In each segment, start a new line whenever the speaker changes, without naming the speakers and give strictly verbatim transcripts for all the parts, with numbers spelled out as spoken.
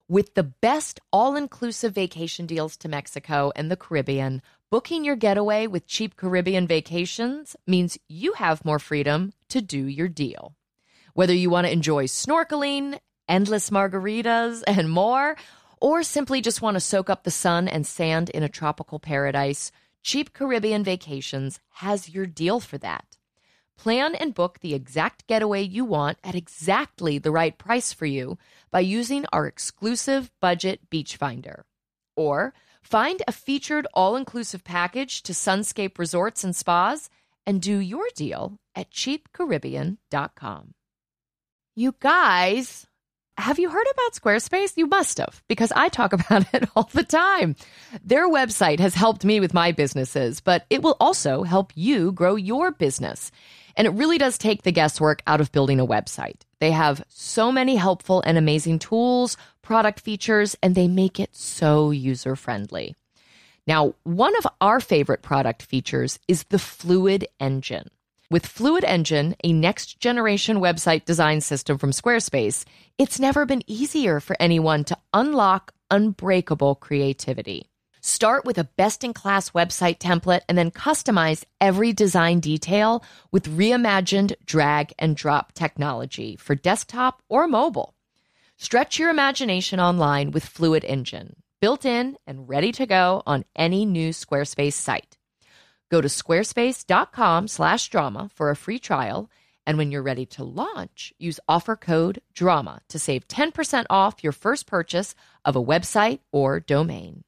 With the best all-inclusive vacation deals to Mexico and the Caribbean, booking your getaway with Cheap Caribbean Vacations means you have more freedom to do your deal. Whether you want to enjoy snorkeling, endless margaritas, and more, or simply just want to soak up the sun and sand in a tropical paradise, Cheap Caribbean Vacations has your deal for that. Plan and book the exact getaway you want at exactly the right price for you by using our exclusive budget beach finder. Or find a featured all-inclusive package to Sunscape Resorts and Spas and do your deal at cheap caribbean dot com. You guys, have you heard about Squarespace? You must have, because I talk about it all the time. Their website has helped me with my businesses, but it will also help you grow your business. And it really does take the guesswork out of building a website. They have so many helpful and amazing tools, product features, and they make it so user-friendly. Now, one of our favorite product features is the Fluid Engine. With Fluid Engine, a next-generation website design system from Squarespace, it's never been easier for anyone to unlock unbreakable creativity. Start with a best-in-class website template and then customize every design detail with reimagined drag-and-drop technology for desktop or mobile. Stretch your imagination online with Fluid Engine, built in and ready to go on any new Squarespace site. Go to squarespace.com slash drama for a free trial, and when you're ready to launch, use offer code DRAMA to save ten percent off your first purchase of a website or domain.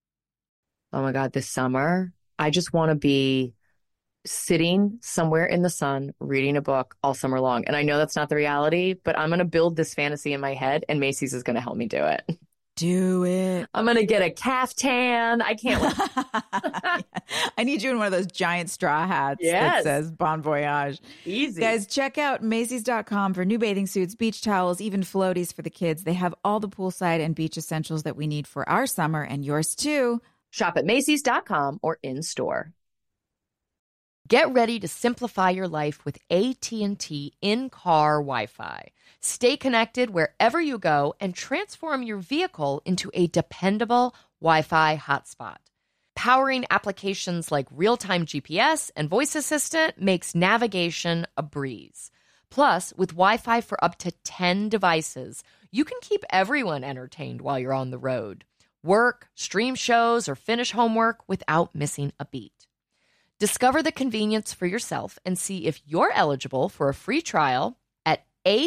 Oh my God, this summer, I just want to be sitting somewhere in the sun, reading a book all summer long. And I know that's not the reality, but I'm going to build this fantasy in my head, and Macy's is going to help me do it.
Do it.
I'm going to get a caftan. I can't wait.
I need you in one of those giant straw hats
Yes.
that says Bon Voyage.
Easy.
Guys, check out Macy's dot com for new bathing suits, beach towels, even floaties for the kids. They have all the poolside and beach essentials that we need for our summer and yours too.
Shop at Macy's dot com or in-store.
Get ready to simplify your life with A T and T in-car Wi-Fi. Stay connected wherever you go and transform your vehicle into a dependable Wi-Fi hotspot. Powering applications like real-time G P S and voice assistant makes navigation a breeze. Plus, with Wi-Fi for up to ten devices, you can keep everyone entertained while you're on the road. Work, stream shows, or finish homework without missing a beat. Discover the convenience for yourself and see if you're eligible for a free trial at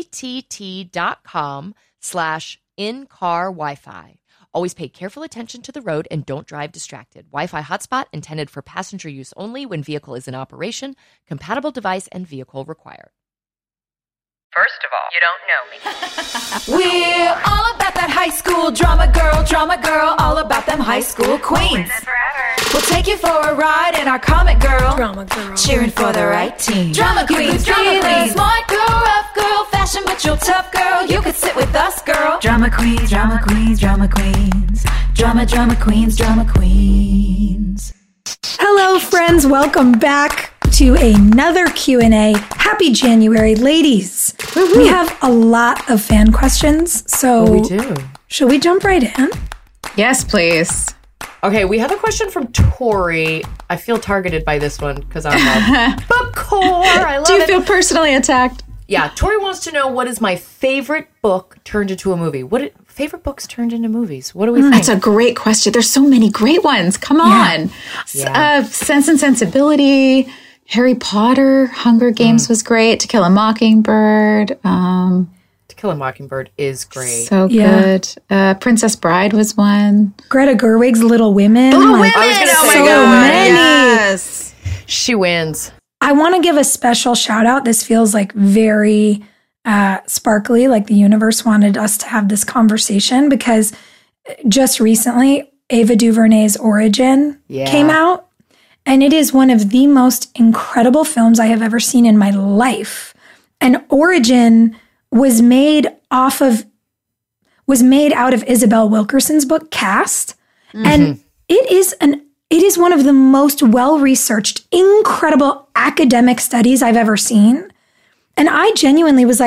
att.com slash in-car Wi-Fi. Always pay careful attention to the road and don't drive distracted. Wi-Fi hotspot intended for passenger use only when vehicle is in operation. Compatible device and vehicle required.
First of all, you don't know me.
We're all about that high school drama girl, drama girl, all about them high school queens. We'll take you for a ride in our comic girl, drama girl, cheering for the right team. Drama queens, drama queens, smart girl, rough girl, fashion but you're tough girl. You could sit with us, girl. Drama queens, drama queens, drama queens, drama, drama queens, drama queens.
Hello, friends. Welcome back to another Q and A. Happy January, ladies. Woo-hoo. We have a lot of fan questions, so
Oh, we do.
Should we jump right in?
Yes, please.
Okay, we have a question from Tori. I feel targeted by this one because I'm a book whore. I love
Do you
it.
feel personally attacked?
Yeah, Tori wants to know what is my favorite book turned into a movie. What it, favorite books turned into movies? What do we think?
That's a great question. There's so many great ones. Come on.
Yeah.
Uh, Sense and Sensibility, Harry Potter, Hunger Games mm. was great. To Kill a Mockingbird. Um,
To Kill a Mockingbird is great.
So
Yeah.
good. Uh, Princess Bride was one.
Greta Gerwig's Little Women.
Little
like,
Women!
I was gonna
Oh
say
my
so
God.
many.
Yes.
She wins.
I want to give a special shout out. This feels like very uh, sparkly, like the universe wanted us to have this conversation because just recently, Ava DuVernay's Origin
Yeah.
came out. And it is one of the most incredible films I have ever seen in my life. And Origin was made off of, was made out of Isabel Wilkerson's book, Cast. Mm-hmm. And it is an It is one of the most well-researched, incredible academic studies I've ever seen. And I genuinely was like,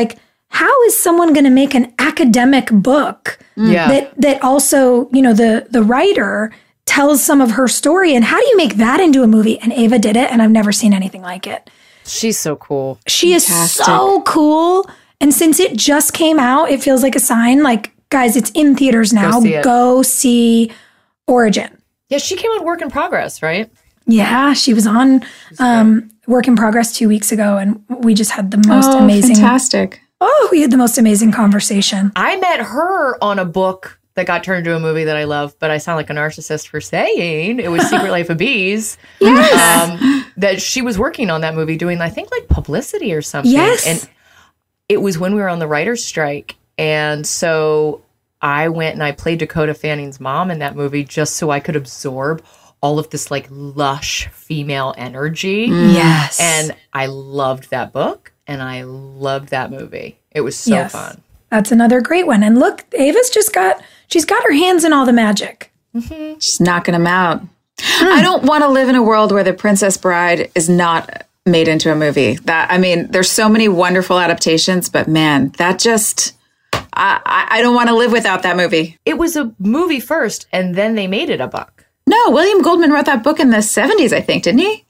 how is someone going to make an academic book
Yeah.
that that also, you know, the the writer tells some of her story, and how do you make that into a movie? And Ava did it, and I've never seen anything like it.
She's so cool.
She is so cool. And since it just came out, it feels like a sign. Like, guys, it's in theaters now.
Go see it.
Go see Origin.
Yeah, she came on Work in Progress, right?
Yeah, she was on um, Work in Progress two weeks ago, and we just had the most
oh,
amazing.
fantastic.
Oh, we had the most amazing conversation.
I met her on a book that got turned into a movie that I love, but I sound like a narcissist for saying it was Secret Life of Bees.
Yes.
Um, that she was working on that movie doing, I think, like publicity or something.
Yes.
And it was when we were on the writer's strike. And so I went and I played Dakota Fanning's mom in that movie just so I could absorb all of this like lush female energy.
Yes.
And I loved that book and I loved that movie. It was so
Yes.
fun.
That's another great one. And look, Ava's just got, she's got her hands in all the magic.
Just knocking them out. I don't want to live in a world where The Princess Bride is not made into a movie. That I mean, there's so many wonderful adaptations, but man, that just I, I, I don't want to live without that movie.
It was a movie first and then they made it a book.
No, William Goldman wrote that book in the seventies, I think, didn't he?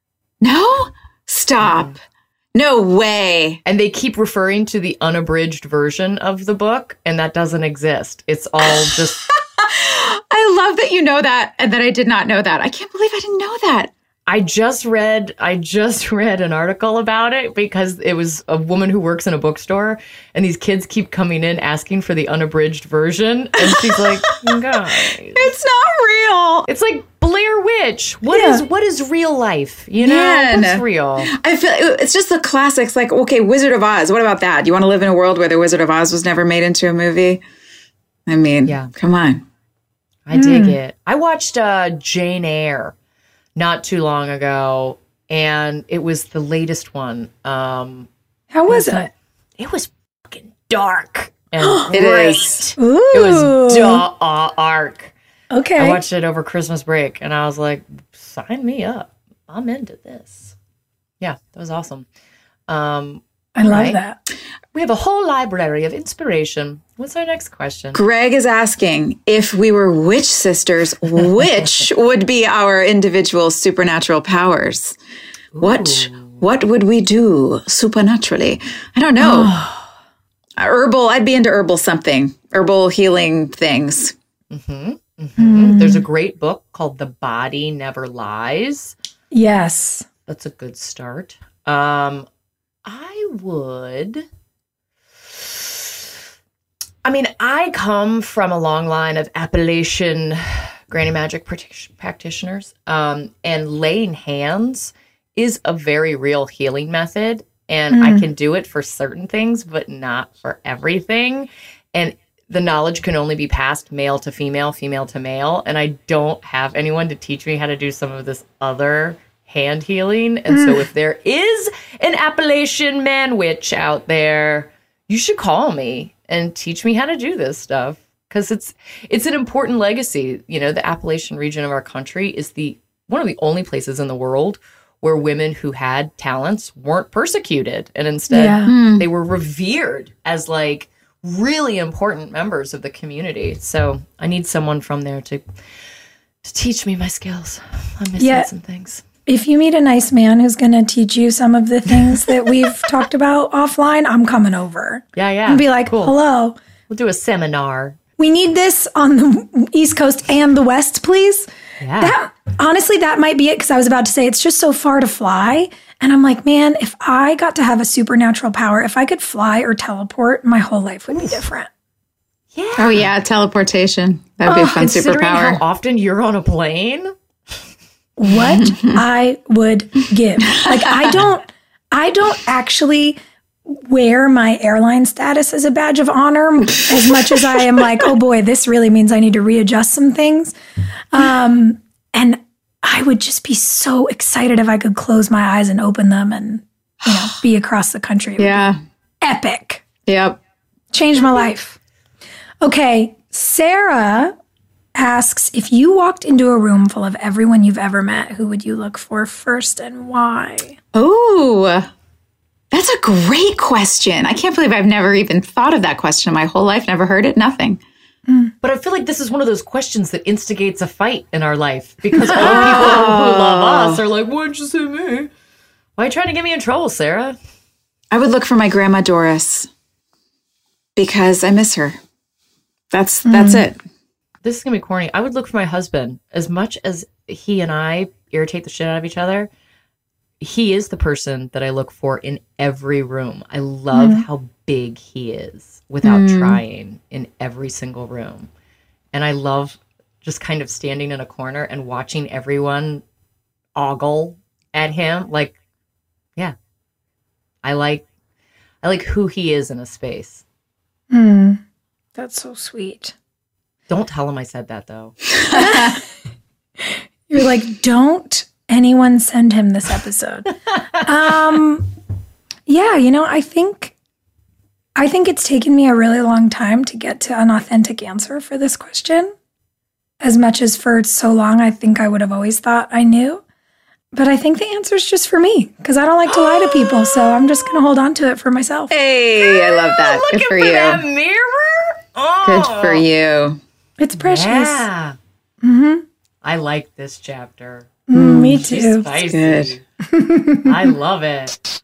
No? Stop. No way.
And they keep referring to the unabridged version of the book, and that doesn't exist. It's all just.
I love that you know that and that I did not know that. I can't believe I didn't know that.
I just read I just read an article about it because it was a woman who works in a bookstore and these kids keep coming in asking for the unabridged version and she's like, guys,
It's not real.
it's like Blair Witch. What
Yeah.
is what is real life? You know,
Man.
what's real?
I feel it's just the classics. Like, okay, Wizard of Oz. What about that? Do you want to live in a world where the Wizard of Oz was never made into a movie? I mean,
Yeah.
come on.
I dig it. I watched uh, Jane Eyre not too long ago, and it was the latest one. Um,
How was it?
it was fucking dark and
It
great.
is.
Ooh.
It was dark.
Okay.
I watched it over Christmas break, and I was like, "Sign me up! I'm into this." Yeah, that was awesome. Um,
I love
right.
that.
we have a whole library of inspiration. What's our next question?
Greg is asking if we were witch sisters, which would be our individual supernatural powers? What what would we do supernaturally? I don't know. Herbal, I'd be into herbal something. Herbal healing things.
Mm-hmm, mm-hmm. There's a great book called The Body Never Lies.
Yes.
That's a good start. Um, I would. I mean, I come from a long line of Appalachian granny magic practi- practitioners, um, and laying hands is a very real healing method. And I can do it for certain things, but not for everything. And the knowledge can only be passed male to female, female to male. And I don't have anyone to teach me how to do some of this other hand healing. And so if there is an Appalachian man witch out there, you should call me and teach me how to do this stuff. Because it's it's an important legacy. You know, the Appalachian region of our country is the one of the only places in the world where women who had talents weren't persecuted. And instead,
Yeah.
they were revered as like really important members of the community. So I need someone from there to to teach me my skills. I'm missing
Yeah.
some things.
If you meet a nice man who's going to teach you some of the things that we've talked about offline, I'm coming over.
Yeah, yeah.
And be like,
Cool.
hello,
We'll do a seminar.
we need this on the East Coast and the West, please.
Yeah.
That honestly, that might be it, because I was about to say it's just so far to fly. And I'm like, man, if I got to have a supernatural power, if I could fly or teleport, my whole life would be different.
Yeah.
Oh, yeah, teleportation. That'd be a fun
Considering
superpower.
how often you're on a plane.
What I would give. Like, I don't, I don't actually wear my airline status as a badge of honor as much as I am like, oh boy, this really means I need to readjust some things. Um, and I would just be so excited if I could close my eyes and open them and, you know, be across the country. It would
Yeah.
be epic.
Yep.
Changed my life. Okay. Sarah asks, if you walked into a room full of everyone you've ever met, who would you look for first and why?
Ooh. That's a great question. I can't believe I've never even thought of that question in my whole life. Never heard it. Nothing.
But I feel like this is one of those questions that instigates a fight in our life because all the people who love us are like, why'd you say me? Why are you trying to get me in trouble, Sarah?
I would look for my grandma Doris because I miss her. That's that's
Mm.
it.
This is going to be corny. I would look for my husband. As much as he and I irritate the shit out of each other, he is the person that I look for in every room. I love
Mm.
how big he is without trying in every single room. And I love just kind of standing in a corner and watching everyone ogle at him. Like, yeah, I like, I like who he is in a space.
Mm. That's so sweet.
Don't tell him I said that though.
You're like, don't anyone send him this episode. um, yeah, you know, I think, I think it's taken me a really long time to get to an authentic answer for this question. As much as for so long, I think I would have always thought I knew. But I think the answer is just for me because I don't like to lie to people. So I'm just going to hold on to it for myself.
Hey, I love that. Good
Looking
for
for
you.
that mirror. Oh.
Good for you.
It's precious.
Yeah.
Mm-hmm.
I like this chapter.
Mm, me
She's
too.
spicy.
Good.
I love it.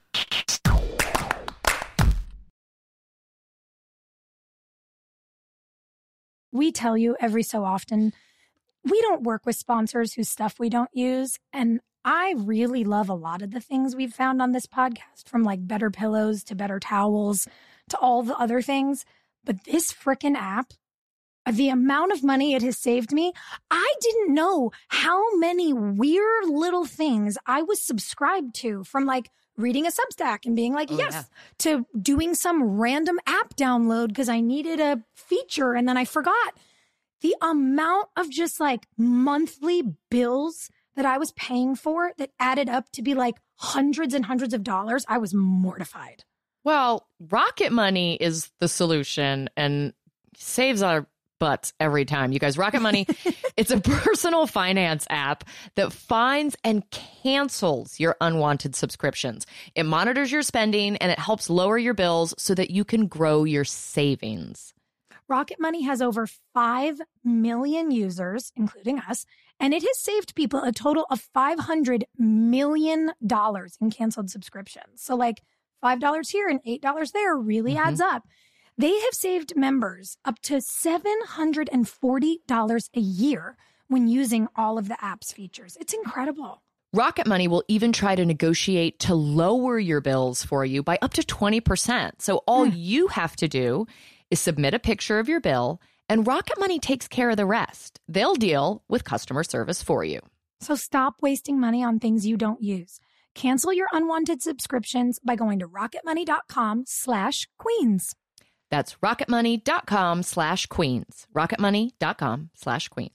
We tell you every so often, we don't work with sponsors whose stuff we don't use. And I really love a lot of the things we've found on this podcast, from like better pillows to better towels to all the other things. But this frickin' app, the amount of money it has saved me, I didn't know how many weird little things I was subscribed to, from like reading a Substack and being like,
Oh,
yes,
yeah.
to doing some random app download because I needed a feature and then I forgot. The amount of just like monthly bills that I was paying for that added up to be like hundreds and hundreds of dollars, I was mortified.
Well, Rocket Money is the solution and saves our butts every time. You guys, Rocket Money, it's a personal finance app that finds and cancels your unwanted subscriptions. It monitors your spending and it helps lower your bills so that you can grow your savings.
Rocket Money has over five million users, including us, and it has saved people a total of five hundred million dollars in canceled subscriptions. So like five dollars here and eight dollars there really
Mm-hmm.
adds up. They have saved members up to seven hundred forty dollars a year when using all of the app's features. It's incredible.
Rocket Money will even try to negotiate to lower your bills for you by up to twenty percent. So all
Hmm.
you have to do is submit a picture of your bill, and Rocket Money takes care of the rest. They'll deal with customer service for you.
So stop wasting money on things you don't use. Cancel your unwanted subscriptions by going to rocketmoney.com slash queens.
That's rocketmoney.com slash queens. Rocketmoney.com slash queens.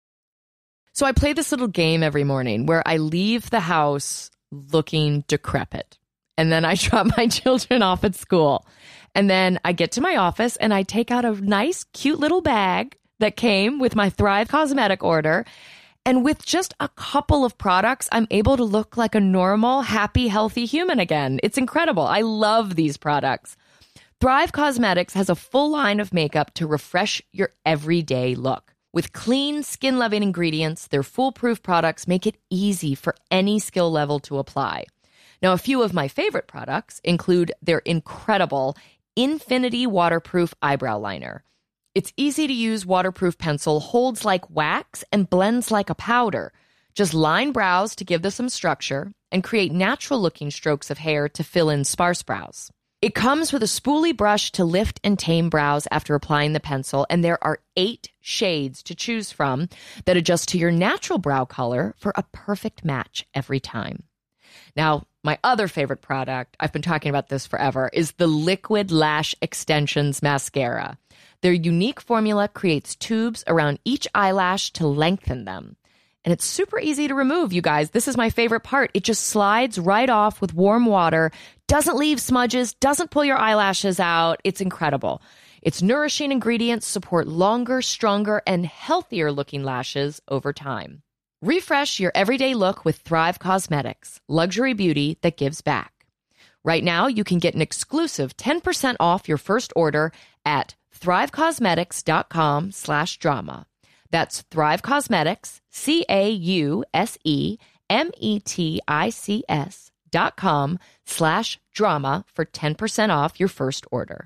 So I play this little game every morning where I leave the house looking decrepit. And then I drop my children off at school. And then I get to my office and I take out a nice, cute little bag that came with my Thrive Cosmetic order. And with just a couple of products, I'm able to look like a normal, happy, healthy human again. It's incredible. I love these products. Thrive Cosmetics has a full line of makeup to refresh your everyday look. With clean, skin-loving ingredients, their foolproof products make it easy for any skill level to apply. Now, a few of my favorite products include their incredible Infinity Waterproof Eyebrow Liner. Its easy-to-use waterproof pencil holds like wax and blends like a powder. Just line brows to give them some structure and create natural-looking strokes of hair to fill in sparse brows. It comes with a spoolie brush to lift and tame brows after applying the pencil, and there are eight shades to choose from that adjust to your natural brow color for a perfect match every time. Now, my other favorite product, I've been talking about this forever, is the Liquid Lash Extensions Mascara. Their unique formula creates tubes around each eyelash to lengthen them. And it's super easy to remove, you guys. This is my favorite part. It just slides right off with warm water, doesn't leave smudges, doesn't pull your eyelashes out. It's incredible. Its nourishing ingredients support longer, stronger, and healthier looking lashes over time. Refresh your everyday look with Thrive Cosmetics, luxury beauty that gives back. Right now, you can get an exclusive ten percent off your first order at thrivecosmetics.com slash drama. That's Thrive Cosmetics, C A U S E M E T I C S dot com slash drama for ten percent off your first order.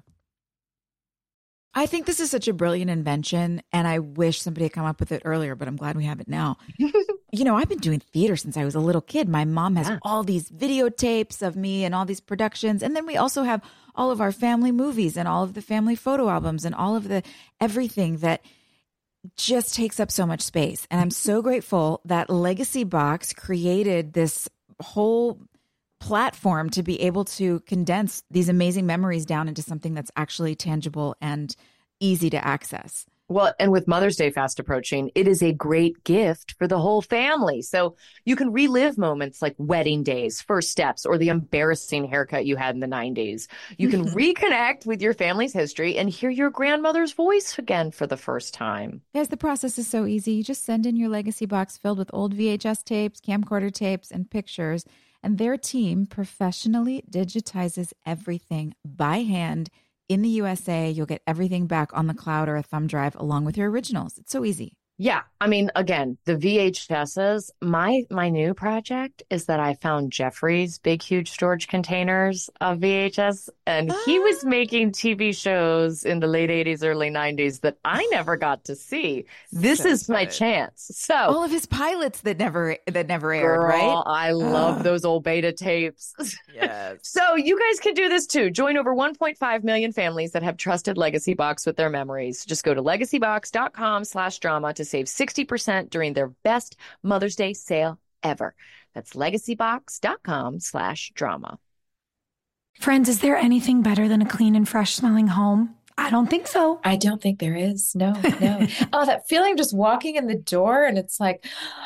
I think this is such a brilliant invention, and I wish somebody had come up with it earlier, but I'm glad we have it now. You know, I've been doing theater since I was a little kid. My mom has yeah. all these videotapes of me and all these productions. And then we also have all of our family movies and all of the family photo albums and all of the everything that just takes up so much space. And I'm so grateful that Legacy Box created this whole platform to be able to condense these amazing memories down into something that's actually tangible and easy to access.
Well, and with Mother's Day fast approaching, it is a great gift for the whole family. So you can relive moments like wedding days, first steps, or the embarrassing haircut you had in the nineties. You can reconnect with your family's history and hear your grandmother's voice again for the first time.
Guys, the process is so easy. You just send in your Legacy Box filled with old V H S tapes, camcorder tapes, and pictures, and their team professionally digitizes everything by hand. In the U S A, you'll get everything back on the cloud or a thumb drive along with your originals. It's so easy.
Yeah. I mean, again, the V H Ss, my my new project is that I found Jeffrey's big, huge storage containers of V H S, and ah. he was making T V shows in the late eighties, early nineties that I never got to see. This so is good. My chance. So
all of his pilots that never that never aired,
girl,
right?
I love those old beta tapes. Yes. So you guys can do this too. Join over one point five million families that have trusted Legacy Box with their memories. Just go to legacybox.com slash drama to save sixty percent during their best Mother's Day sale ever. That's legacybox.com slash drama.
Friends, is there anything better than a clean and fresh smelling home? I don't think so.
I don't think there is. No, no. Oh, that feeling of just walking in the door and it's like,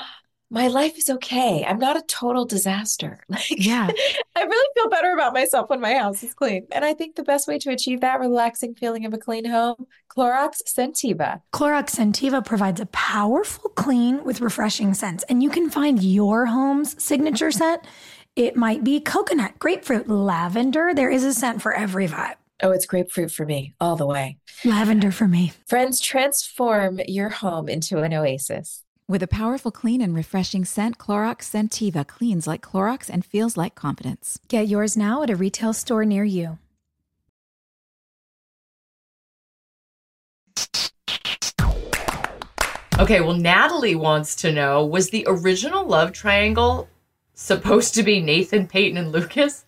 my life is okay. I'm not a total disaster. Like,
yeah.
I really feel better about myself when my house is clean. And I think the best way to achieve that relaxing feeling of a clean home, Clorox Scentiva.
Clorox Scentiva provides a powerful clean with refreshing scents. And you can find your home's signature scent. It might be coconut, grapefruit, lavender. There is a scent for every vibe.
Oh, it's grapefruit for me, all the way.
Lavender for me.
Friends, transform your home into an oasis.
With a powerful, clean, and refreshing scent, Clorox Scentiva cleans like Clorox and feels like confidence.
Get yours now at a retail store near you.
Okay, well, Natalie wants to know, was the original love triangle supposed to be Nathan, Peyton, and Lucas?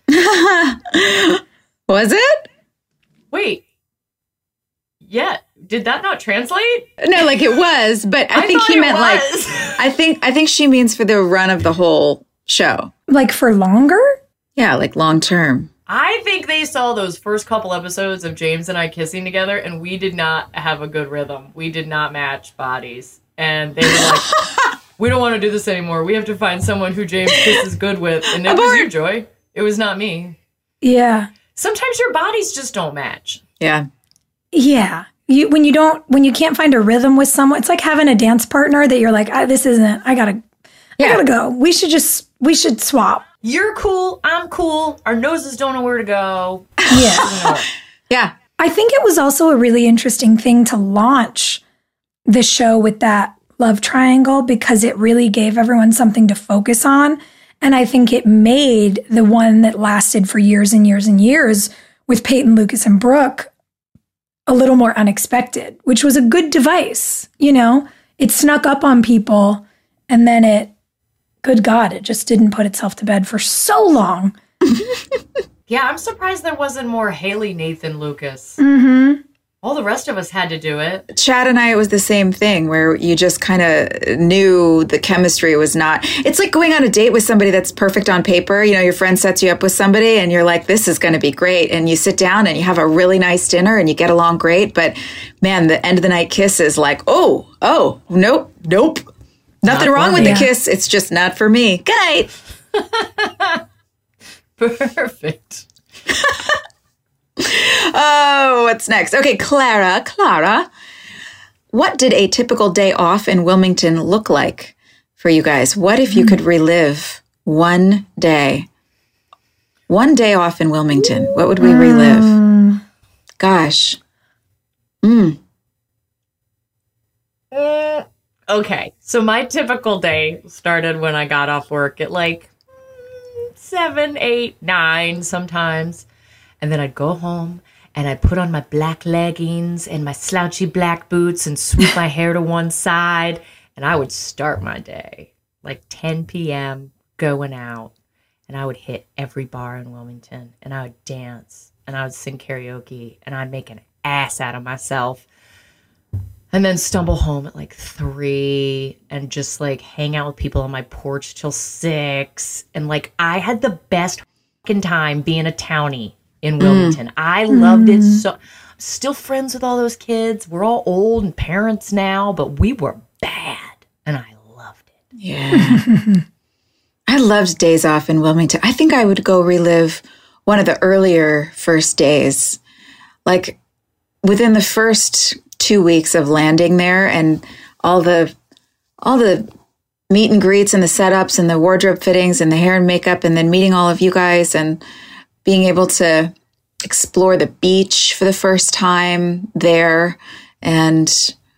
Was it?
Wait. Yeah. Did that not translate?
No, like it was, but I, I think he meant was. like, I think, I think she means for the run of the whole show.
Like for longer?
Yeah, like long term.
I think they saw those first couple episodes of James and I kissing together, and we did not have a good rhythm. We did not match bodies. And they were like, we don't want to do this anymore. We have to find someone who James kisses good with. And it was you, Joy. It was not me.
Yeah.
Sometimes your bodies just don't match.
Yeah.
Yeah. You, when you don't, when you can't find a rhythm with someone, it's like having a dance partner that you're like, ah, this isn't, I gotta, yeah. I gotta go. We should just, we should swap.
You're cool. I'm cool. Our noses don't know where to go.
Yeah.
Yeah.
I think it was also a really interesting thing to launch the show with that love triangle because it really gave everyone something to focus on. And I think it made the one that lasted for years and years and years with Peyton, Lucas, and Brooke a little more unexpected, which was a good device. You know, it snuck up on people and then it, good God, it just didn't put itself to bed for so long.
Yeah, I'm surprised there wasn't more Haley, Nathan, Lucas.
Mm-hmm.
All the rest of us had to do it.
Chad and I, it was the same thing where you just kind of knew the chemistry was not. It's like going on a date with somebody that's perfect on paper. You know, your friend sets you up with somebody and you're like, this is going to be great. And you sit down and you have a really nice dinner and you get along great. But man, the end of the night kiss is like, oh, oh, nope, nope. Nothing not wrong with me. The kiss. It's just not for me. Good night.
Perfect.
Oh, what's next? Okay, Clara, Clara, what did a typical day off in Wilmington look like for you guys? What if you could relive one day? one day off in Wilmington, what would we relive?
Mm.
Gosh. Mm.
Uh, okay, so my typical day started when I got off work at like mm, seven, eight, nine sometimes. And then I'd go home and I'd put on my black leggings and my slouchy black boots and swoop my hair to one side. And I would start my day like ten p.m. going out. And I would hit every bar in Wilmington. And I would dance. And I would sing karaoke. And I'd make an ass out of myself. And then stumble home at like three and just like hang out with people on my porch till six. And like I had the best fucking time being a townie in Wilmington. Mm. I loved mm. it so. I'm still friends with all those kids. We're all old and parents now, but we were bad. And I loved it.
Yeah. I loved days off in Wilmington. I think I would go relive one of the earlier first days. Like within the first two weeks of landing there and all the all the meet and greets and the setups and the wardrobe fittings and the hair and makeup and then meeting all of you guys and being able to explore the beach for the first time there. And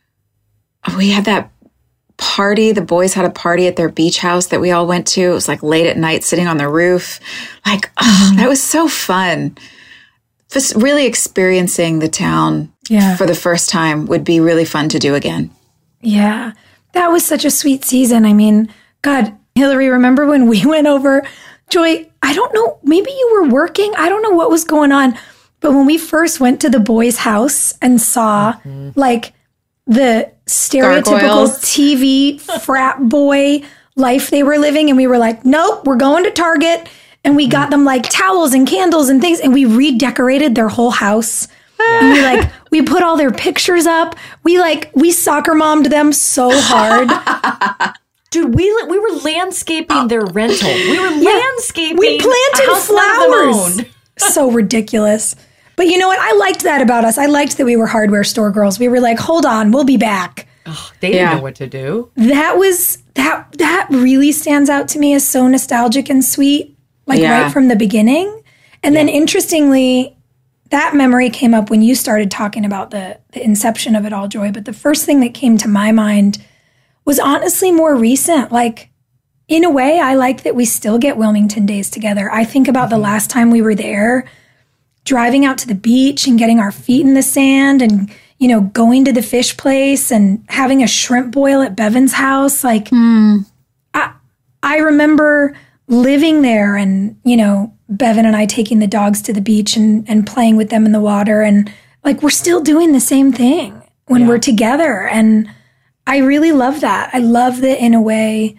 we had that party. The boys had a party at their beach house that we all went to. It was like late at night sitting on the roof. Like, oh, that was so fun. Just really experiencing the town yeah. for the first time would be really fun to do again.
Yeah, that was such a sweet season. I mean, God, Hillary, remember when we went over? Joy, I don't know, maybe you were working. I don't know what was going on. But when we first went to the boys' house and saw mm-hmm. like the stereotypical
Gargoyles.
T V frat boy life they were living, and we were like, nope, we're going to Target. And we got them like towels and candles and things, and we redecorated their whole house. Yeah. And we like, we put all their pictures up. We like, we soccer mommed them so hard.
Dude, we we were landscaping their rental. We were yeah. landscaping.
We planted
a house
flowers. So ridiculous. But you know what? I liked that about us. I liked that we were hardware store girls. We were like, hold on, we'll be back.
Oh, they didn't yeah. know what to do.
That was, that that really stands out to me as so nostalgic and sweet. Like yeah. right from the beginning. And yeah. then interestingly, that memory came up when you started talking about the, the inception of it all, Joy. But the first thing that came to my mind was honestly more recent. Like, in a way, I like that we still get Wilmington days together. I think about mm-hmm. the last time we were there, driving out to the beach and getting our feet in the sand and, you know, going to the fish place and having a shrimp boil at Bevan's house. Like, mm. I, I remember living there and, you know, Bevan and I taking the dogs to the beach and, and playing with them in the water. And like, we're still doing the same thing when yeah. we're together. And I really love that. I love that in a way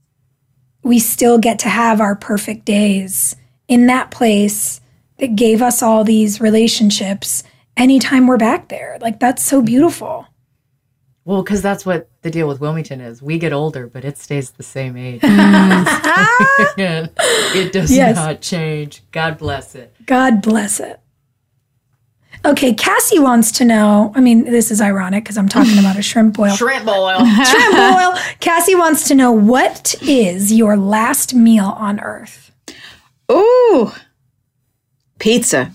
we still get to have our perfect days in that place that gave us all these relationships anytime we're back there. Like, that's so beautiful.
Well, because that's what the deal with Wilmington is. We get older, but it stays the same age. It does yes. not change. God bless it.
God bless it. Okay, Cassie wants to know, I mean, this is ironic because I'm talking about a shrimp boil.
Shrimp boil.
Shrimp boil. Cassie wants to know, what is your last meal on Earth?
Ooh, pizza.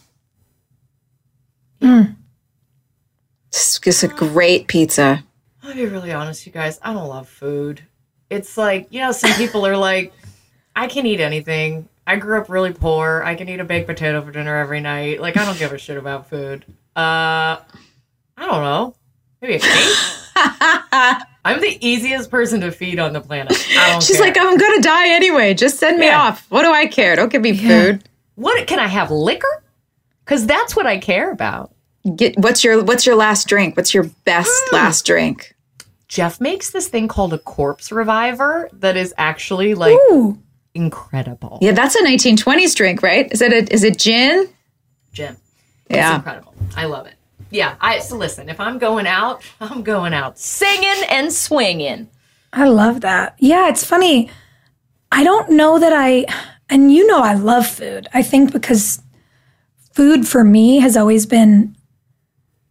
Mm.
It's just a great pizza.
I'll be really honest, you guys. I don't love food. It's like, you know, some people are like, I can eat anything. I grew up really poor. I can eat a baked potato for dinner every night. Like, I don't give a shit about food. Uh, I don't know. Maybe a cake? I'm the easiest person to feed on the planet. I don't
She's
care.
like, I'm going to die anyway. Just send me
Yeah.
off. What do I care? Don't give me
Yeah.
food.
What, can I have liquor? Because that's what I care about.
Get what's your what's your last drink? What's your best
Mm.
last drink?
Jeff makes this thing called a corpse reviver that is actually like
Ooh.
incredible.
Yeah, that's a nineteen twenties drink, right? Is it a, is it gin?
Jim.
Yeah.
It's incredible. I love it. Yeah. I so listen, if I'm going out, I'm going out singing and swinging.
I love that. Yeah, it's funny. I don't know that I, and you know I love food. I think because food for me has always been,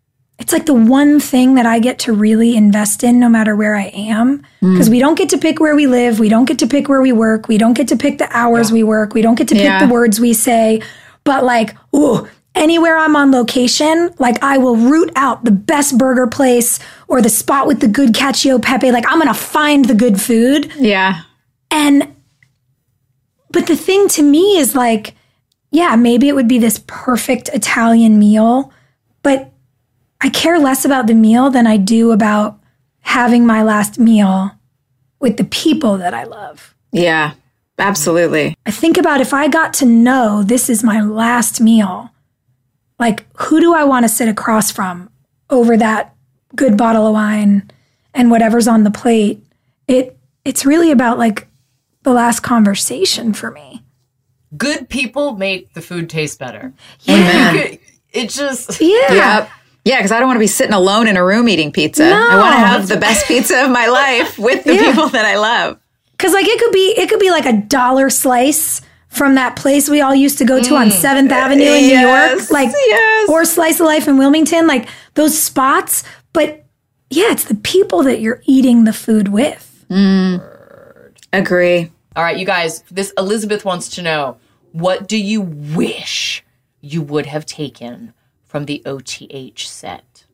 it's like the one thing that I get to really invest in no matter where I am. Because we don't get to pick where we live. We don't get to pick where we work. We don't get to pick the hours
Yeah.
we work. We don't get to pick
Yeah.
the words we say. But like, ooh, anywhere I'm on location, like I will root out the best burger place or the spot with the good cacio e pepe. Like I'm going to find the good food.
Yeah.
And, but the thing to me is like, yeah, maybe it would be this perfect Italian meal, but I care less about the meal than I do about having my last meal with the people that I love.
Yeah. Absolutely.
I think about if I got to know this is my last meal, like who do I want to sit across from over that good bottle of wine and whatever's on the plate? It it's really about like the last conversation for me.
Good people make the food taste better.
Yeah.
It, it just
Yeah.
Yep. Yeah, because I don't want to be sitting alone in a room eating pizza.
No.
I want to have the best pizza of my life with the
Yeah.
people that I love.
Cause like it could be it could be like a dollar slice from that place we all used to go to on seventh Avenue in New
Yes,
York. Like
yes.
or Slice of Life in Wilmington, like those spots. But yeah, it's the people that you're eating the food with.
Agree.
All right, you guys, this Elizabeth wants to know, what do you wish you would have taken from the O T H set?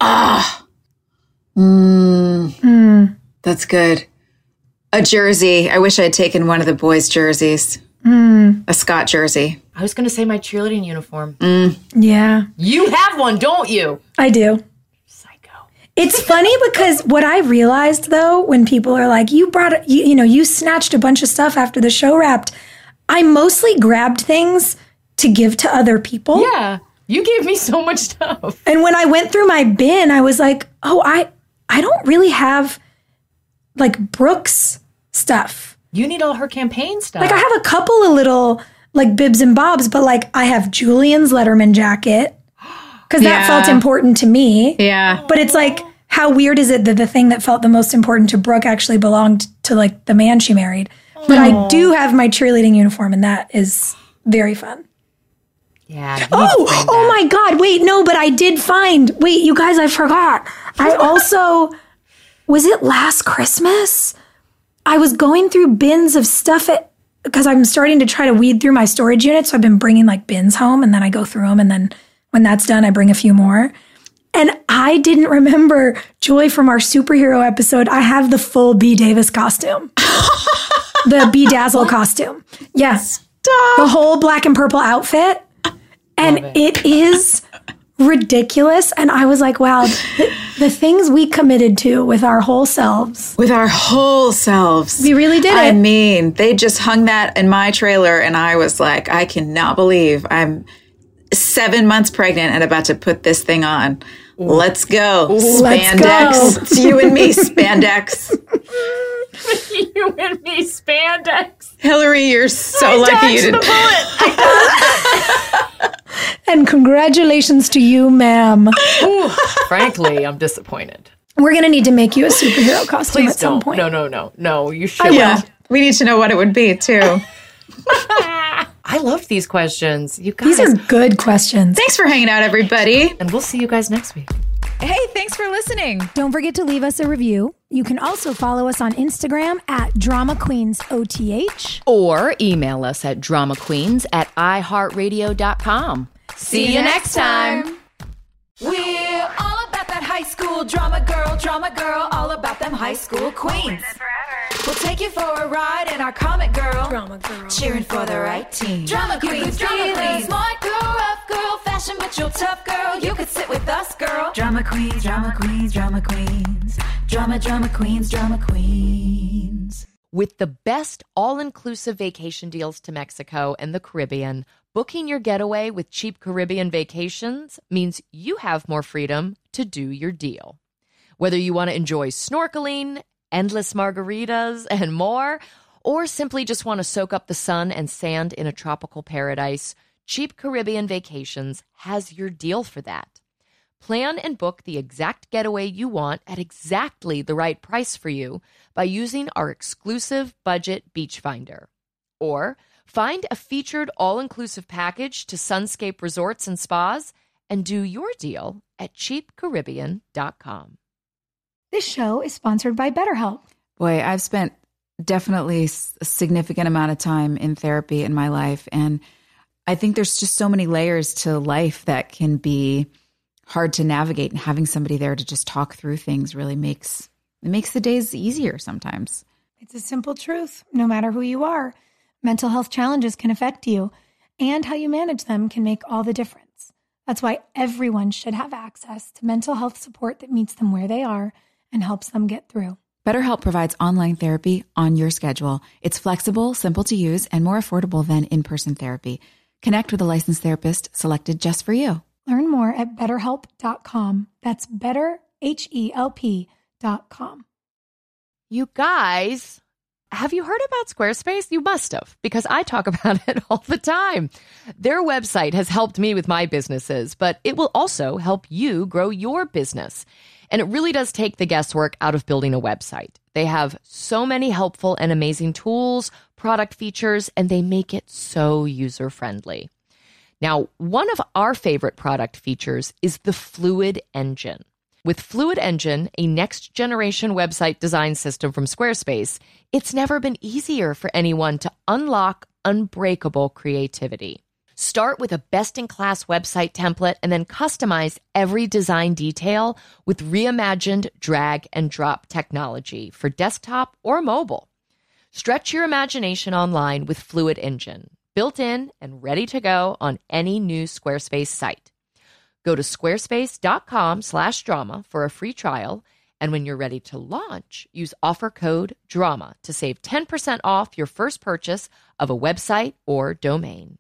That's good. A jersey. I wish I had taken one of the boys' jerseys. A Scott jersey.
I was going to say my cheerleading uniform.
Yeah,
You have one, don't you?
I do.
Psycho.
It's funny because what I realized though, when people are like, you brought, you, you know, you snatched a bunch of stuff after the show wrapped, I mostly grabbed things to give to other people.
Yeah, you gave me so much stuff.
And when I went through my bin, I was like, oh, I, I don't really have like Brooks stuff.
You need all her campaign stuff.
Like I have a couple of little like bibs and bobs, but like I have Julian's Letterman jacket because that
Yeah.
felt important to me.
Yeah.
But it's like, how weird is it that the thing that felt the most important to Brooke actually belonged to like the man she married? But I do have my cheerleading uniform, and that is very fun.
yeah. you need to
Oh,
frame
oh
that.
my God. Wait, no, but I did find, wait, you guys, I forgot. I also, was it last Christmas? I was going through bins of stuff at, because I'm starting to try to weed through my storage unit. So I've been bringing like bins home, and then I go through them. And then when that's done, I bring a few more. And I didn't remember, Joy, from our superhero episode, I have the full B. Davis costume. The Bedazzle costume. Yes. The whole black and purple outfit. And
Love
it is ridiculous. And I was like, wow, the, the things we committed to with our whole selves.
With our whole selves.
We really did
I
it.
mean, they just hung that in my trailer, and I was like, I cannot believe I'm seven months pregnant and about to put this thing on. Let's go.
Let's
Spandex.
go.
It's you and me, spandex.
You and me, spandex.
Hillary, you're so lucky you didn't.
And congratulations to you, ma'am.
Ooh, frankly, I'm disappointed.
We're going to need to make you a superhero costume
Please
at some
don't.
point.
No, no, no. No, you should.
will.
Yeah. We need to know what it would be, too.
I loved these questions. You guys.
These are good questions.
Thanks for hanging out, everybody.
And we'll see you guys next week.
Hey, thanks for listening.
Don't forget to leave us a review. You can also follow us on Instagram at Drama Queens O T H.
Or email us at drama queens at i heart radio dot com. See you next time.
We're all about that high school drama girl, drama girl, all about them high school queens. We'll take you for a ride in our comic girl, drama girl, cheering for the right team. Drama queens, drama queens, smart girl, rough girl, fashion but you're tough girl. You could sit with us, girl. Drama queens, drama queens, drama queens, drama, drama queens, drama queens.
With the best all-inclusive vacation deals to Mexico and the Caribbean, booking your getaway with Cheap Caribbean Vacations means you have more freedom to do your deal. Whether you want to enjoy snorkeling, endless margaritas, and more, or simply just want to soak up the sun and sand in a tropical paradise, Cheap Caribbean Vacations has your deal for that. Plan and book the exact getaway you want at exactly the right price for you by using our exclusive budget beach finder. Or find a featured all-inclusive package to Sunscape Resorts and Spas and do your deal at cheap caribbean dot com.
This show is sponsored by BetterHelp.
Boy, I've spent definitely a significant amount of time in therapy in my life. And I think there's just so many layers to life that can be hard to navigate. And having somebody there to just talk through things really makes, it makes the days easier sometimes.
It's a simple truth. No matter who you are, mental health challenges can affect you, and how you manage them can make all the difference. That's why everyone should have access to mental health support that meets them where they are and helps them get through.
BetterHelp provides online therapy on your schedule. It's flexible, simple to use, and more affordable than in-person therapy. Connect with a licensed therapist selected just for you.
Learn more at better help dot com. That's better, H E L P dot com.
You guys, have you heard about Squarespace? You must have, because I talk about it all the time. Their website has helped me with my businesses, but it will also help you grow your business. And it really does take the guesswork out of building a website. They have so many helpful and amazing tools, product features, and they make it so user-friendly. Now, one of our favorite product features is the Fluid Engine. With Fluid Engine, a next-generation website design system from Squarespace, it's never been easier for anyone to unlock unbreakable creativity. Start with a best-in-class website template and then customize every design detail with reimagined drag-and-drop technology for desktop or mobile. Stretch your imagination online with Fluid Engine, built in and ready to go on any new Squarespace site. Go to squarespace.com slash drama for a free trial, and when you're ready to launch, use offer code DRAMA to save ten percent off your first purchase of a website or domain.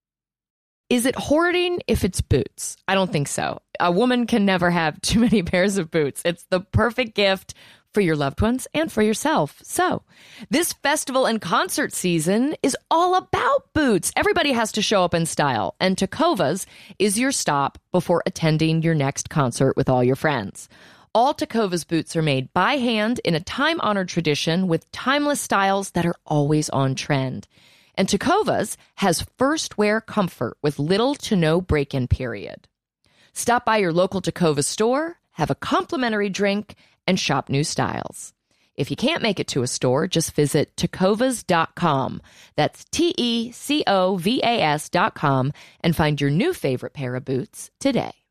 Is it hoarding if it's boots? I don't think so. A woman can never have too many pairs of boots. It's the perfect gift for your loved ones and for yourself. So this festival and concert season is all about boots. Everybody has to show up in style, and Tecovas is your stop before attending your next concert with all your friends. All Tecovas boots are made by hand in a time-honored tradition with timeless styles that are always on trend. And Tecovas has first wear comfort with little to no break-in period. Stop by your local Tecovas store, have a complimentary drink, and shop new styles. If you can't make it to a store, just visit tecovas dot com. That's T E C O V A S dot com and find your new favorite pair of boots today.